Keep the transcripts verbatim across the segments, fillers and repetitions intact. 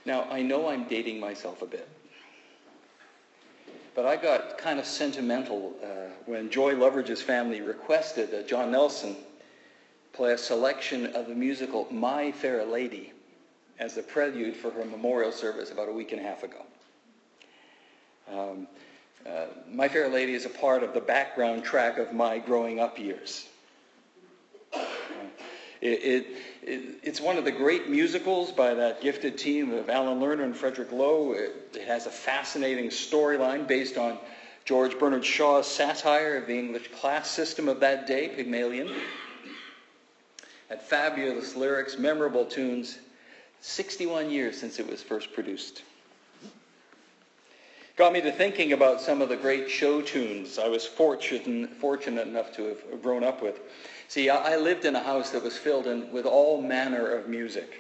Now, I know I'm dating myself a bit, but I got kind of sentimental uh, when Joy Loveridge's family requested that John Nelson play a selection of the musical My Fair Lady as the prelude for her memorial service about a week and a half ago. Um, uh, My Fair Lady is a part of the background track of my growing up years. Uh, it, it, it, it's one of the great musicals by that gifted team of Alan Lerner and Frederick Lowe. It, it has a fascinating storyline based on George Bernard Shaw's satire of the English class system of that day, Pygmalion. Had fabulous lyrics, memorable tunes, sixty-one years since it was first produced. Got me to thinking about some of the great show tunes I was fortunate, fortunate enough to have grown up with. See, I lived in a house that was filled in with all manner of music.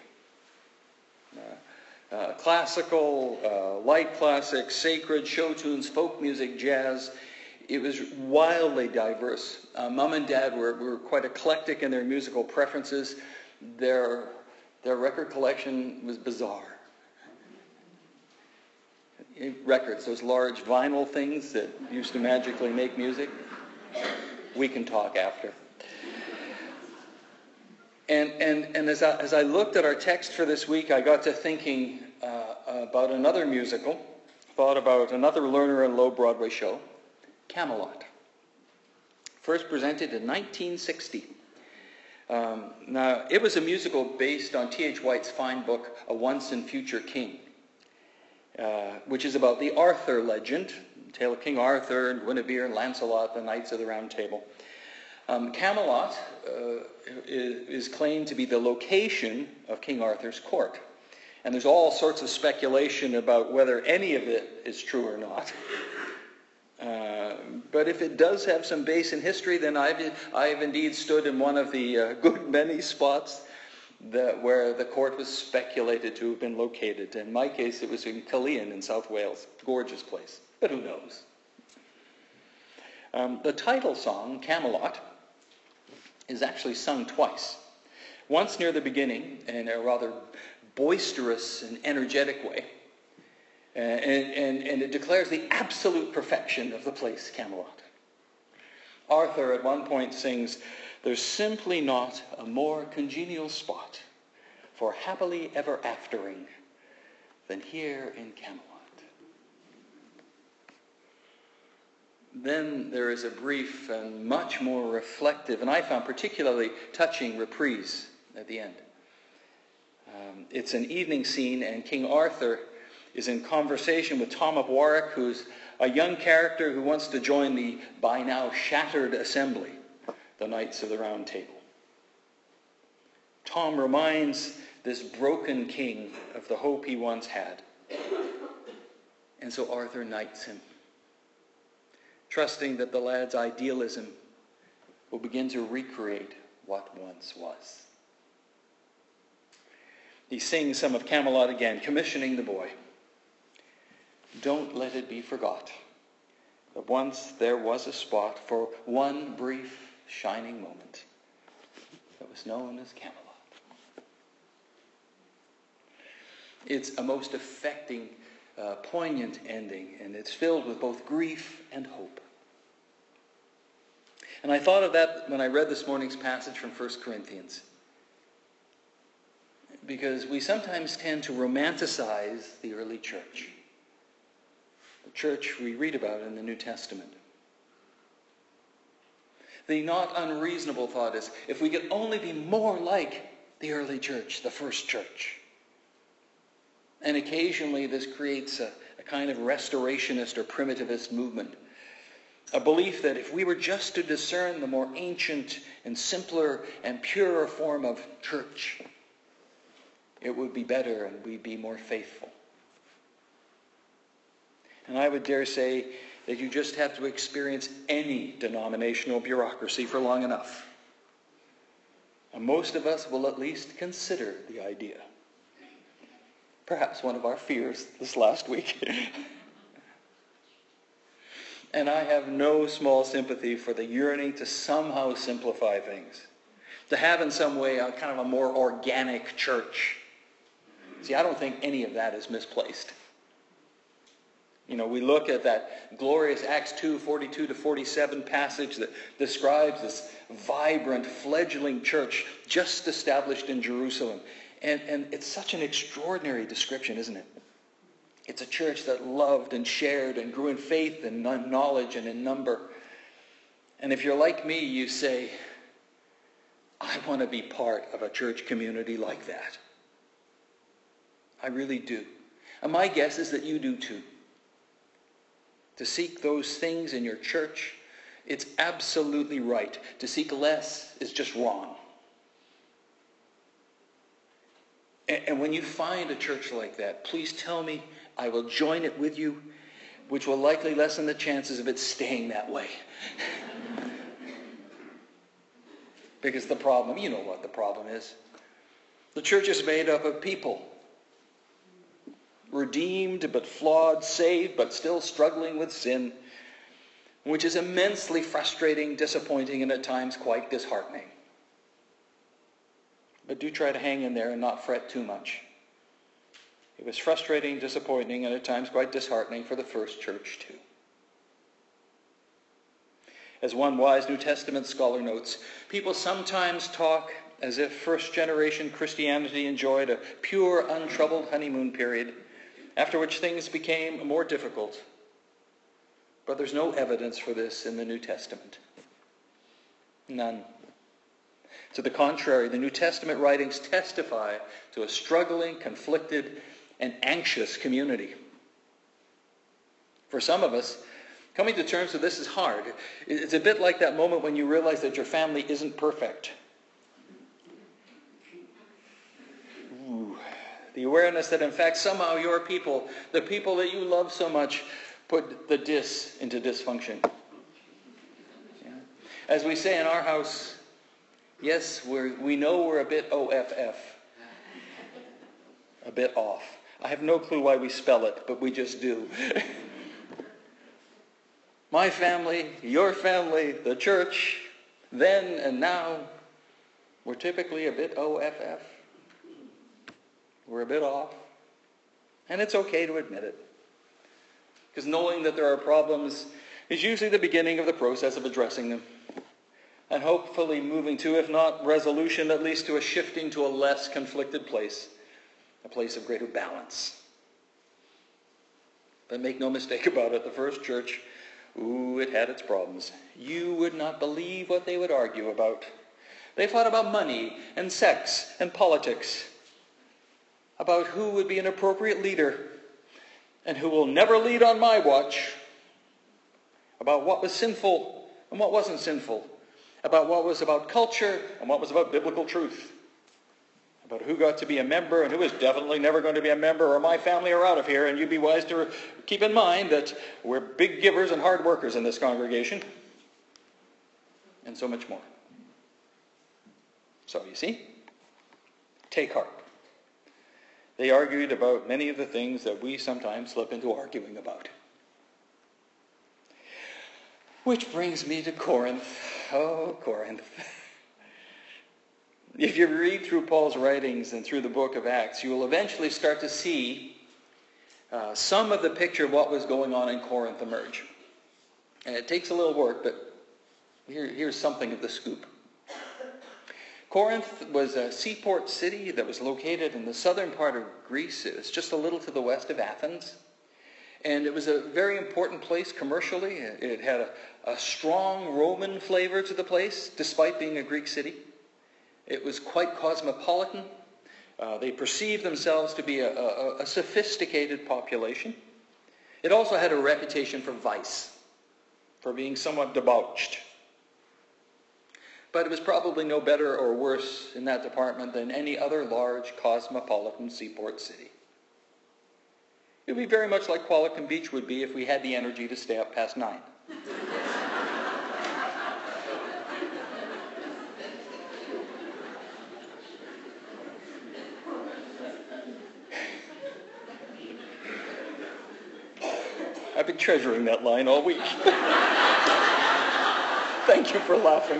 Uh, uh, classical, uh, light classics, sacred, show tunes, folk music, jazz. It was wildly diverse. Uh, Mom and Dad were, were quite eclectic in their musical preferences. Their, their record collection was bizarre. Records, those large vinyl things that used to magically make music. We can talk after. And, and, and as, I, as I looked at our text for this week, I got to thinking uh, about another musical, thought about another Lerner and Lowe Broadway show, Camelot. First presented in nineteen sixty. Um, now, it was a musical based on T H White's fine book, A Once and Future King, uh, which is about the Arthur legend, the tale of King Arthur and Guinevere and Lancelot, the Knights of the Round Table. Um, Camelot uh, is, is claimed to be the location of King Arthur's court. And there's all sorts of speculation about whether any of it is true or not. Uh, but if it does have some base in history, then I've, I've indeed stood in one of the uh, good many spots that, where the court was speculated to have been located. In my case, it was in Caerleon in South Wales. Gorgeous place, but who knows? Um, the title song, Camelot, is actually sung twice. Once near the beginning in a rather boisterous and energetic way. Uh, and, and, and it declares the absolute perfection of the place, Camelot. Arthur at one point sings, "There's simply not a more congenial spot for happily ever aftering than here in Camelot." Then there is a brief and much more reflective, and I found particularly touching, reprise at the end. Um, it's an evening scene, and King Arthur is in conversation with Tom of Warwick, who's a young character who wants to join the by now shattered assembly, the Knights of the Round Table. Tom reminds this broken king of the hope he once had. And so Arthur knights him, trusting that the lad's idealism will begin to recreate what once was. He sings some of Camelot again, commissioning the boy. "Don't let it be forgot that once there was a spot for one brief shining moment that was known as Camelot." It's a most affecting, uh, poignant ending, and it's filled with both grief and hope. And I thought of that when I read this morning's passage from First Corinthians. Because we sometimes tend to romanticize the early church. The church we read about in the New Testament. The not unreasonable thought is, if we could only be more like the early church, the first church. And occasionally this creates a, a kind of restorationist or primitivist movement. A belief that if we were just to discern the more ancient and simpler and purer form of church, it would be better and we'd be more faithful. And I would dare say that you just have to experience any denominational bureaucracy for long enough. And most of us will at least consider the idea. Perhaps one of our fears this last week. And I have no small sympathy for the yearning to somehow simplify things. To have in some way a kind of a more organic church. See, I don't think any of that is misplaced. You know, we look at that glorious Acts two, forty-two to forty-seven passage that describes this vibrant, fledgling church just established in Jerusalem. And, and it's such an extraordinary description, isn't it? It's a church that loved and shared and grew in faith and knowledge and in number. And if you're like me, you say, I want to be part of a church community like that. I really do. And my guess is that you do too. To seek those things in your church, it's absolutely right. To seek less is just wrong. And when you find a church like that, please tell me. I will join it with you, which will likely lessen the chances of it staying that way. Because the problem, you know what the problem is. The church is made up of people. Redeemed but flawed, saved but still struggling with sin, which is immensely frustrating, disappointing, and at times quite disheartening. But do try to hang in there and not fret too much. It was frustrating, disappointing, and at times quite disheartening for the first church too. As one wise New Testament scholar notes, people sometimes talk as if first-generation Christianity enjoyed a pure, untroubled honeymoon period, after which things became more difficult. But there's no evidence for this in the New Testament. None. To the contrary, the New Testament writings testify to a struggling, conflicted, and anxious community. For some of us, coming to terms with this is hard. It's a bit like that moment when you realize that your family isn't perfect. Ooh. The awareness that in fact somehow your people, the people that you love so much, put the dis into dysfunction. Yeah. As we say in our house, yes, we're, we know we're a bit O F F. A bit off. I have no clue why we spell it, but we just do. My family, your family, the church, then and now, we're typically a bit O F F. We're a bit off. And it's okay to admit it. Because knowing that there are problems is usually the beginning of the process of addressing them. And hopefully moving to, if not resolution, at least to a shifting to a less conflicted place. A place of greater balance. But make no mistake about it, the first church, ooh, it had its problems. You would not believe what they would argue about. They fought about money and sex and politics. About who would be an appropriate leader and who will never lead on my watch. About what was sinful and what wasn't sinful. About what was about culture and what was about biblical truth. About who got to be a member and who was definitely never going to be a member, or my family are out of here, and you'd be wise to keep in mind that we're big givers and hard workers in this congregation. And so much more. So you see, take heart. They argued about many of the things that we sometimes slip into arguing about. Which brings me to Corinth. Oh, Corinth. If you read through Paul's writings and through the book of Acts, you will eventually start to see uh, some of the picture of what was going on in Corinth emerge. And it takes a little work, but here, here's something of the scoop. Corinth was a seaport city that was located in the southern part of Greece. It was just a little to the west of Athens. And it was a very important place commercially. It had a, a strong Roman flavor to the place, despite being a Greek city. It was quite cosmopolitan. Uh, they perceived themselves to be a, a, a sophisticated population. It also had a reputation for vice, for being somewhat debauched. But it was probably no better or worse in that department than any other large cosmopolitan seaport city. It would be very much like Qualicum Beach would be if we had the energy to stay up past nine. I've been treasuring that line all week. Thank you for laughing.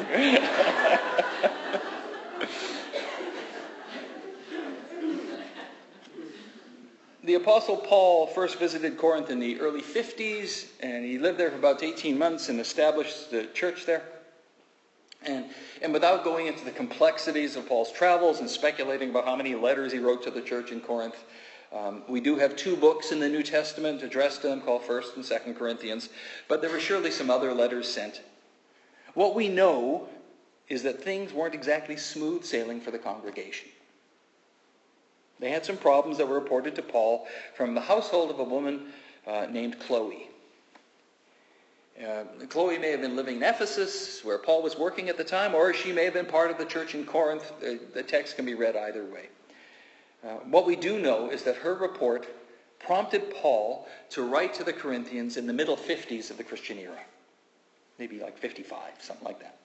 the Apostle Paul first visited Corinth in the early fifties, and he lived there for about eighteen months and established the church there. And, and without going into the complexities of Paul's travels and speculating about how many letters he wrote to the church in Corinth, um, we do have two books in the New Testament addressed to them called First and Second Corinthians, but there were surely some other letters sent. What we know is that things weren't exactly smooth sailing for the congregation. They had some problems that were reported to Paul from the household of a woman uh, named Chloe. Uh, Chloe may have been living in Ephesus, where Paul was working at the time, or she may have been part of the church in Corinth. Uh, the text can be read either way. Uh, what we do know is that her report prompted Paul to write to the Corinthians in the middle fifties of the Christian era. Maybe like fifty-five, something like that.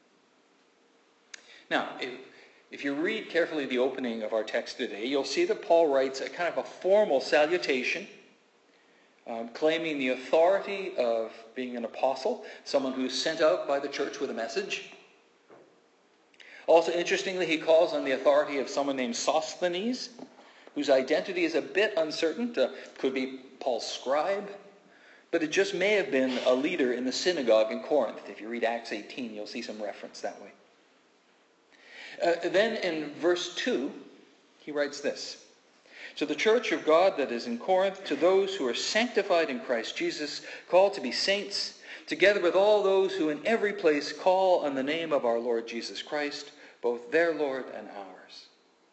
Now, if, if you read carefully the opening of our text today, you'll see that Paul writes a kind of a formal salutation, Um, claiming the authority of being an apostle, someone who's sent out by the church with a message. Also, interestingly, he calls on the authority of someone named Sosthenes, whose identity is a bit uncertain. Uh, could be Paul's scribe, but it just may have been a leader in the synagogue in Corinth. If you read Acts eighteen, you'll see some reference that way. Uh, then in verse two, he writes this. To the church of God that is in Corinth, to those who are sanctified in Christ Jesus, called to be saints, together with all those who in every place call on the name of our Lord Jesus Christ, both their Lord and ours.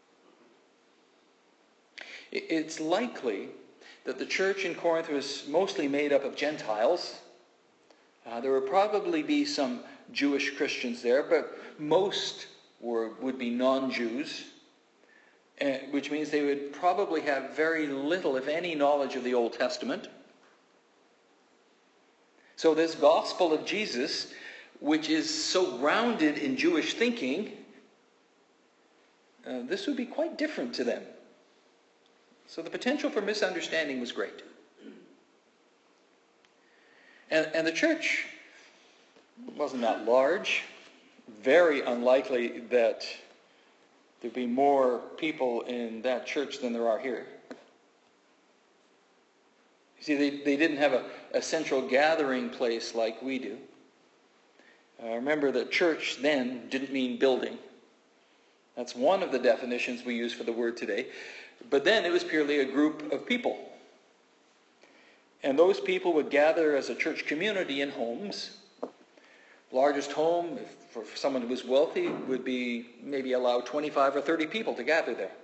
It's likely that the church in Corinth was mostly made up of Gentiles. Uh, there would probably be some Jewish Christians there, but most were, would be non-Jews. Uh, which means they would probably have very little, if any, knowledge of the Old Testament. So this gospel of Jesus, which is so grounded in Jewish thinking, uh, this would be quite different to them. So the potential for misunderstanding was great. And, and the church wasn't that large. Very unlikely that there'd be more people in that church than there are here. You see, they, they didn't have a, a central gathering place like we do. Uh, remember that church then didn't mean building. That's one of the definitions we use for the word today. But then it was purely a group of people. And those people would gather as a church community in homes. Largest home, if for someone who was wealthy, would be maybe allow twenty-five or thirty people to gather there.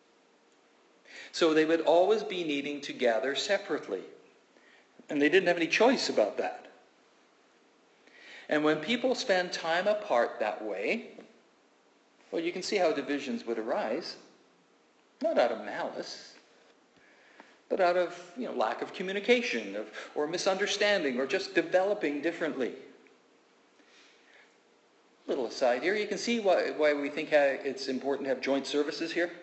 So they would always be needing to gather separately. And they didn't have any choice about that. And when people spend time apart that way, well, you can see how divisions would arise. Not out of malice, but out of, you know, lack of communication of, or misunderstanding or just developing differently. Little aside here, you can see why, why we think it's important to have joint services here.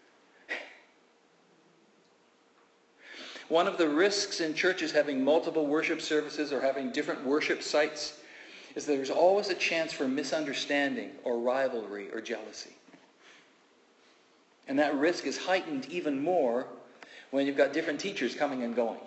One of the risks in churches having multiple worship services or having different worship sites is that there's always a chance for misunderstanding or rivalry or jealousy. And that risk is heightened even more when you've got different teachers coming and going.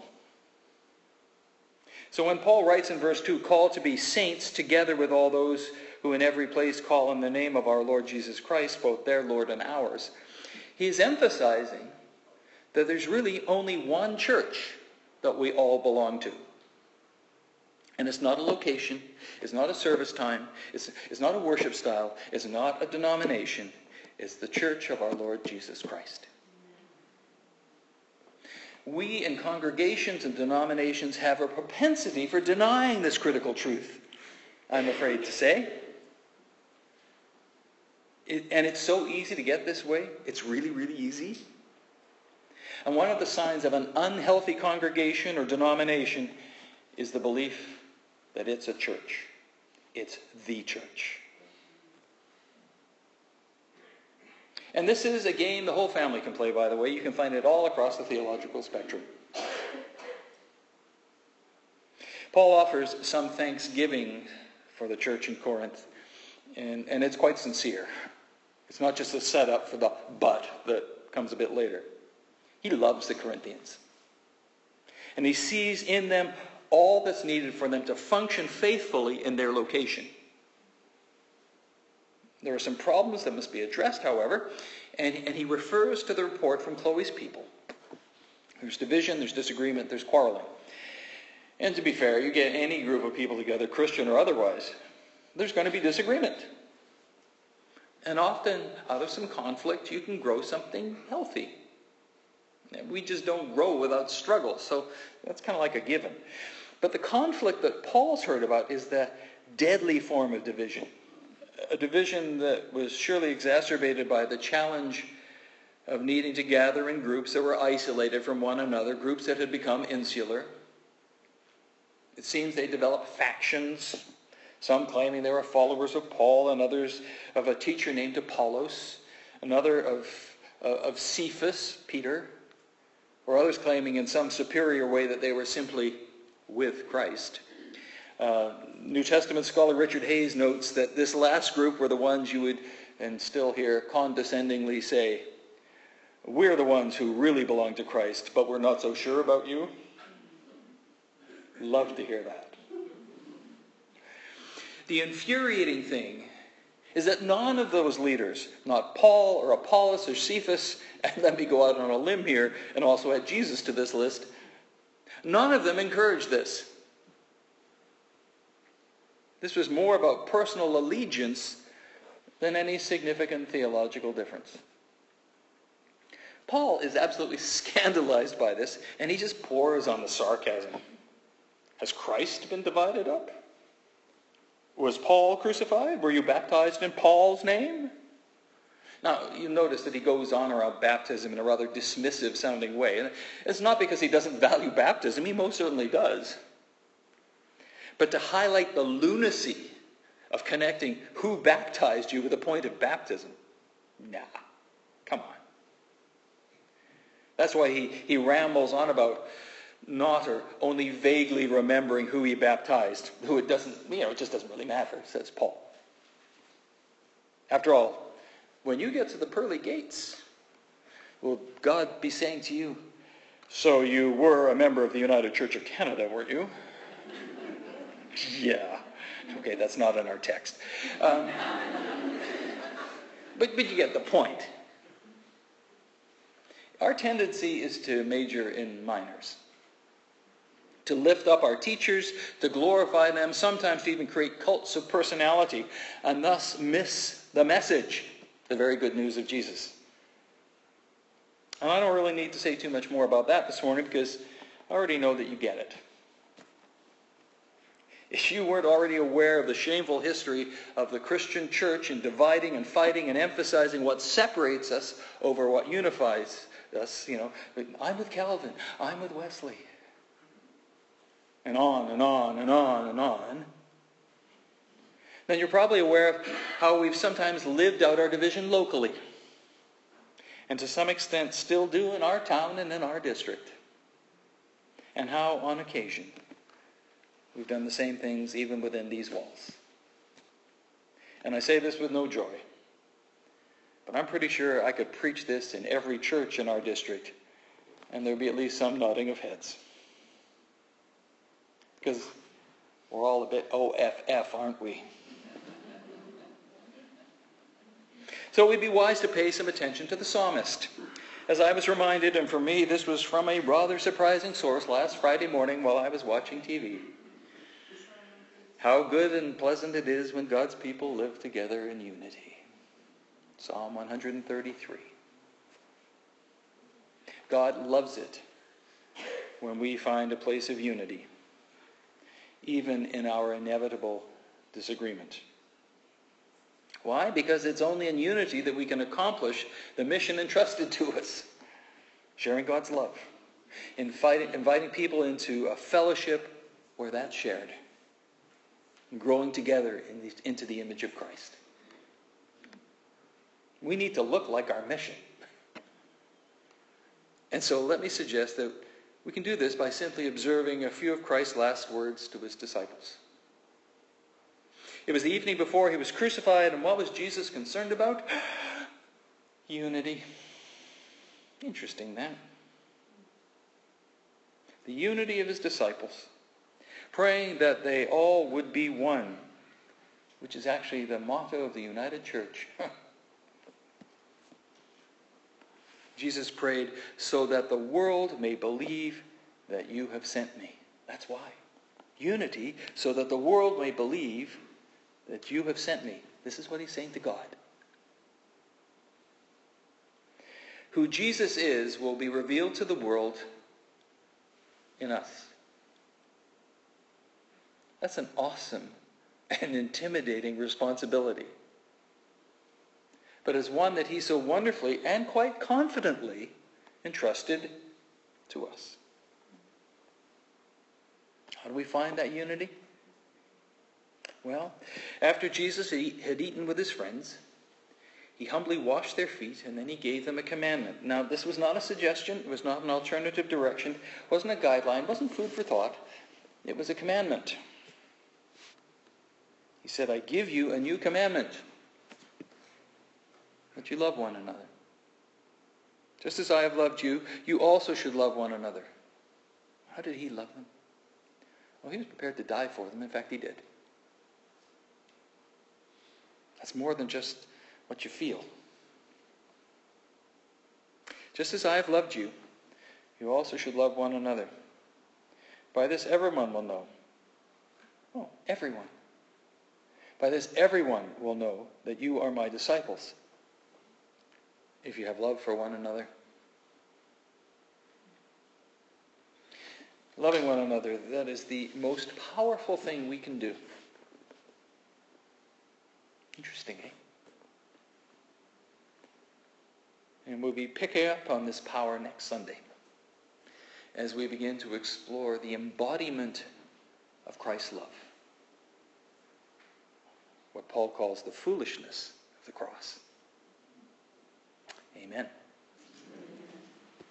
So when Paul writes in verse two, called to be saints together with all those who in every place call on the name of our Lord Jesus Christ, both their Lord and ours, he's emphasizing that there's really only one church that we all belong to. And it's not a location, it's not a service time, it's, it's not a worship style, it's not a denomination, it's the church of our Lord Jesus Christ. We in congregations and denominations have a propensity for denying this critical truth, I'm afraid to say. It, and it's so easy to get this way. It's really, really easy. And one of the signs of an unhealthy congregation or denomination is the belief that it's a church. It's the church. And this is a game the whole family can play, by the way. You can find it all across the theological spectrum. Paul offers some thanksgiving for the church in Corinth, and, and it's quite sincere. It's not just a setup for the but that comes a bit later. He loves the Corinthians. And he sees in them all that's needed for them to function faithfully in their location. There are some problems that must be addressed, however, and, and he refers to the report from Chloe's people. There's division, there's disagreement, there's quarreling. And to be fair, you get any group of people together, Christian or otherwise, there's going to be disagreement. And often, out of some conflict, you can grow something healthy. We just don't grow without struggle, so that's kind of like a given. But the conflict that Paul's heard about is that deadly form of division. A division that was surely exacerbated by the challenge of needing to gather in groups that were isolated from one another, groups that had become insular. It seems they developed factions, some claiming they were followers of Paul, and others of a teacher named Apollos, another of, uh, of Cephas, Peter, or others claiming in some superior way that they were simply with Christ. Uh, New Testament scholar Richard Hayes notes that this last group were the ones you would, and still hear, condescendingly say, "We're the ones who really belong to Christ, but we're not so sure about you." Love to hear that. The infuriating thing is that none of those leaders, not Paul or Apollos or Cephas, and let me go out on a limb here and also add Jesus to this list, none of them encouraged this. This was more about personal allegiance than any significant theological difference. Paul is absolutely scandalized by this, and he just pours on the sarcasm. Has Christ been divided up? Was Paul crucified? Were you baptized in Paul's name? Now, you notice that he goes on around baptism in a rather dismissive sounding way. And it's not because he doesn't value baptism. He most certainly does. But to highlight the lunacy of connecting who baptized you with the point of baptism, nah, come on. That's why he, he rambles on about not or only vaguely remembering who he baptized, who it doesn't, you know, it just doesn't really matter, says Paul. After all, when you get to the pearly gates, will God be saying to you, "So you were a member of the United Church of Canada, weren't you?" Yeah. Okay, that's not in our text. Um, but, but you get the point. Our tendency is to major in minors, to lift up our teachers, to glorify them, sometimes to even create cults of personality, and thus miss the message, the very good news of Jesus. And I don't really need to say too much more about that this morning because I already know that you get it. If you weren't already aware of the shameful history of the Christian church in dividing and fighting and emphasizing what separates us over what unifies us, you know, I'm with Calvin, I'm with Wesley, and on and on and on and on, then you're probably aware of how we've sometimes lived out our division locally, and to some extent still do in our town and in our district, and how on occasion we've done the same things even within these walls. And I say this with no joy, but I'm pretty sure I could preach this in every church in our district, and there'd be at least some nodding of heads. Because we're all a bit O F F, aren't we? So we'd be wise to pay some attention to the psalmist. As I was reminded, and for me this was from a rather surprising source last Friday morning while I was watching T V. How good and pleasant it is when God's people live together in unity. Psalm one hundred thirty-three. God loves it when we find a place of unity, even in our inevitable disagreement. Why? Because it's only in unity that we can accomplish the mission entrusted to us. Sharing God's love. Inviting, inviting people into a fellowship where that's shared. Growing together in the, into the image of Christ. We need to look like our mission. And so let me suggest that we can do this by simply observing a few of Christ's last words to his disciples. It was the evening before he was crucified, and what was Jesus concerned about? Unity. Interesting, that. the unity of his disciples, praying that they all would be one, which is actually the motto of the United Church. Jesus prayed, so that the world may believe that you have sent me. That's why. Unity, so that the world may believe that you have sent me. This is what he's saying to God. Who Jesus is will be revealed to the world in us. That's an awesome and intimidating responsibility. But as one that he so wonderfully and quite confidently entrusted to us. How do we find that unity? Well, after Jesus had eaten with his friends, he humbly washed their feet, and then he gave them a commandment. Now, this was not a suggestion. It was not an alternative direction. It wasn't a guideline. It wasn't food for thought. It was a commandment. He said, I give you a new commandment, that you love one another. Just as I have loved you, you also should love one another. How did he love them? Well, he was prepared to die for them. In fact, he did. That's more than just what you feel. Just as I have loved you, you also should love one another. By this everyone will know. Oh, everyone. By this everyone will know that you are my disciples, if you have love for one another. Loving one another, that is the most powerful thing we can do. Interesting, eh? And we'll be picking up on this power next Sunday as we begin to explore the embodiment of Christ's love. What Paul calls the foolishness of the cross. Amen.